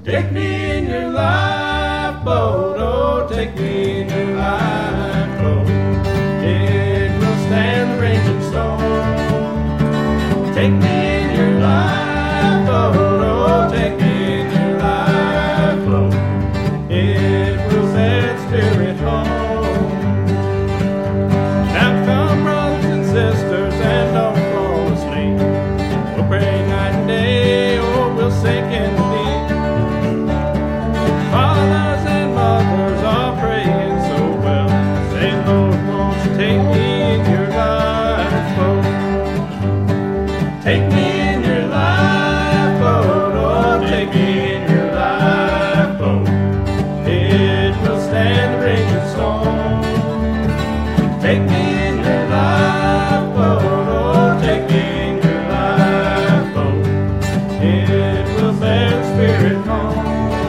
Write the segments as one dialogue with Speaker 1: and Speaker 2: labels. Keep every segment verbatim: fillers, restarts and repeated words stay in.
Speaker 1: Take me in your lifeboat, oh, take me in your lifeboat. It will stand the raging storm. Take me in your lifeboat, oh, take me in your lifeboat. It will set spirit home. Now come, brothers and sisters, and don't fall asleep. We'll pray night and day, or we'll sink in the deep. Fathers and mothers are praying so well, saying, Lord, won't you take me in your lifeboat? Take me in your lifeboat, oh, take me in your lifeboat. It will stand the raging storm. Take me in your lifeboat, oh, take me in your lifeboat. It will bear the spirit home.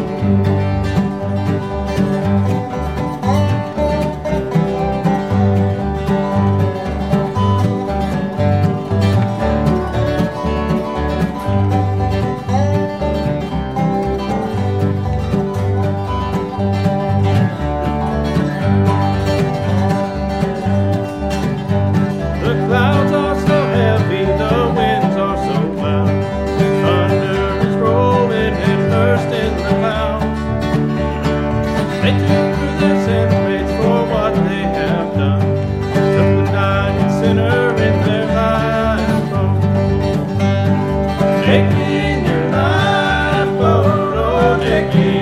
Speaker 1: The clouds are so heavy, the winds are so loud. Thunder is rolling and bursting the clouds. They took their sin rates for what they have done. Took the dying sinner in their lifeboat. Take me in your lifeboat, oh, take me